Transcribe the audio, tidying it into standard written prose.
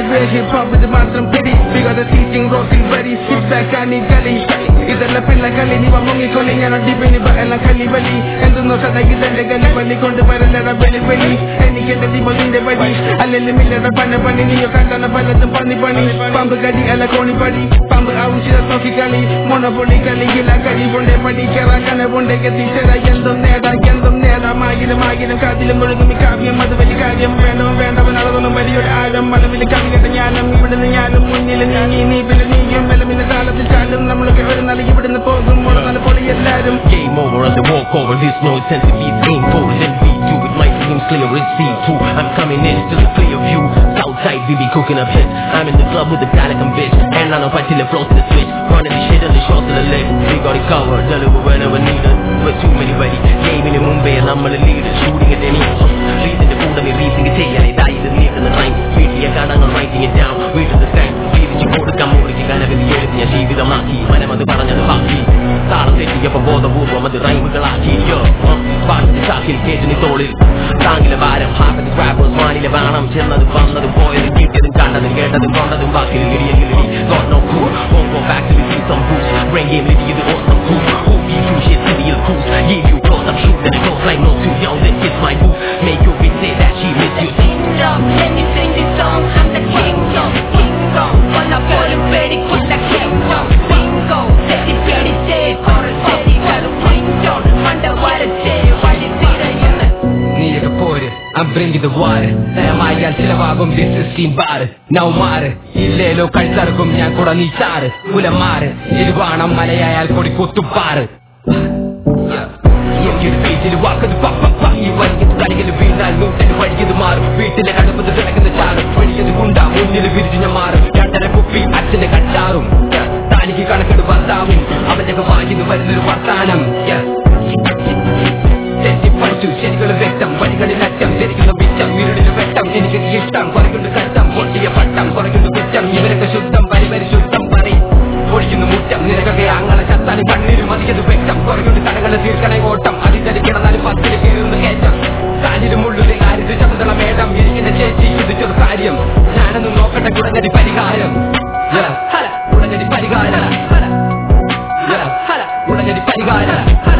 Anywhere hip-hop with the മാത്രം പിടി We got the teaching rocking ready Sit back and കളി ഇതെല്ലാം പിള്ള കളി നീ മുങ്ങിക്കൊള്ളി ഞാൻ അടിപൊളി എല്ലാം കളി വലി എന്തെന്നോ സദായിതെന്റെ കളി വലി കൊണ്ടുവരലട വെളി വെളി എനിക്കെന്റെ ദീപത്തിന്റെ വഴി അല്ലെല്ലാം ഇല്ലട പണി നീയോ കണ്ടാണ് പലതും പണി പാമ്പ് കടി അല്ല കോണിപ്പടി പാമ്പ് ആവശ്യ നോക്കി കളി മോണപ്പൊളി കളിയില്ല കഴിവുണ്ട് പഠിക്കാറാക്കണ കൊണ്ടേക്ക് ടീച്ചറ എന്തും നേടാം ആകിലും കാതിലും മുഴുകും ഈ കാവ്യം അത് വലിയ കാര്യം വേണ്ടവൻ അളവൊന്നും വലിയൊരു ആഴം മലവിൽ കവികട്ട ഞാനും ഇവിടുന്ന് ഞാനും മുന്നിൽ നീ പിന്നെ നീയും മെലമിന്റെ താളത്തിൽ ചാലും നമ്മളൊക്കെ ഒരു നാൾ ഇവിടുന്ന് പോകും നല്ല പൊളി എല്ലാരും Game over on the walk over this no sense to be painful then we do it might seem clear as C2 I'm coming in to the clear view Southside we be cooking up hits I'm in the club with the Calican bitch and I know if I till it flows to the switch running the shit on the short to the leg we got it covered deliver whenever needed but too many ready game in the Mumbai നമ്മൾ leader shooting at any reason the food and reason to take and I the near the line വീട്ടിയ കടങ്ങൾ writing it down we to the stand വീതിച്ചു കൊടുക്കാം മുറിക്ക് കനവിൽ എഴുതിയ ജീവിതമാക്കി മനമത് പറഞ്ഞത് ബാക്കി താളം തെറ്റിയപ്പോൾ ബോധപൂർവം അത് റൈമുകളാക്കി പാട്ടിന്റെ ചാക്കിൽ കേട്ടിന് തോളിൽ താങ്ങിലെ ഭാരം ഹാപ്പി റാപ്പേഴ്സ് വാനിലെ വേണം ചെന്നത് വന്നതും പോയതും കിട്ടിയതും കണ്ടതും കേട്ടതും കൊണ്ടതും ബാക്കിൽ ഗിരിയങ്കിലി got no cool won't go back to the see some boost brain game ഇത് ഇത് awesome cool who be you shit civil cool give you close up shoot and it goes like no too young then kiss my boo make your bitch say that she miss you kingdom let me sing this song I'm the kingdom one of your pretty cool like kingdom bingo steady pretty safe or a steady got a window underwater stay why you see the unit നീയൊക്കെ പോര് I'm bringing the water നയമായാൽ ചിലവാകും this is team bar now മാറ് ഇല്ലേലോ കഴുത്തറക്കും ഞാൻ കൂടെ നീ ചാറ് കുലമാറ് ഇരുവാണം മലയായാൽ കൊടി കുത്തുപ്പാറ് വീട്ടിൽ വാക്കത് ഈ വഴിയത് കളികൾ വീണാൽ നൂറ്റന് വഴിയത് മാറും വീട്ടിലെ കടുപ്പത് കിടക്കുന്ന ചാറും വഴിയത് കുണ്ടാ മുന്നിൽ വിരിഞ്ഞ മാറും രണ്ടര കുപ്പി അച്ഛന്റെ കച്ചാറും താനിക്ക് കണക്കെട് ഭർത്താവും അവന്റെ വായിന്ന് വരുന്നൊരു വർത്താനം തെറ്റിപ്പടിച്ചു ശരികൾ വ്യക്തം വഴികളിൽ അറ്റം ശരിക്കുന്ന വിറ്റം ഇരുടിന് വെട്ടം എനിക്ക് ഇഷ്ടം കുറയ്ക്കൊണ്ട് കഷ്ടം പൊട്ടിയ പട്ടം കുറയ്ക്കൊണ്ട് കുറ്റം ഇവരൊക്കെ ശുദ്ധം പരിശുദ്ധം പറയും ഒഴിക്കുന്നു മുറ്റം നിനക്കൊക്കെ അങ്ങനെ ചത്താനും കണ്ണീരും അധികത് വ്യക്തം കുറയ്ക്കൊണ്ട് കടകളെ തീർക്കണേ ഓട്ടം അതിൽ കിടന്നാലും പത്തിൽ കയറുന്ന കയറ്റം കാലിലും ഉള്ളിലെ കാര്യത്തിൽ ചന്തള മേടം ഇരിക്കുന്ന ചേച്ചി ചിന്തിച്ചൊരു കാര്യം ഞാനൊന്നും നോക്കട്ടെ കുടങ്ങടി പരിഹാരം ഉടനടി പരിഹാരം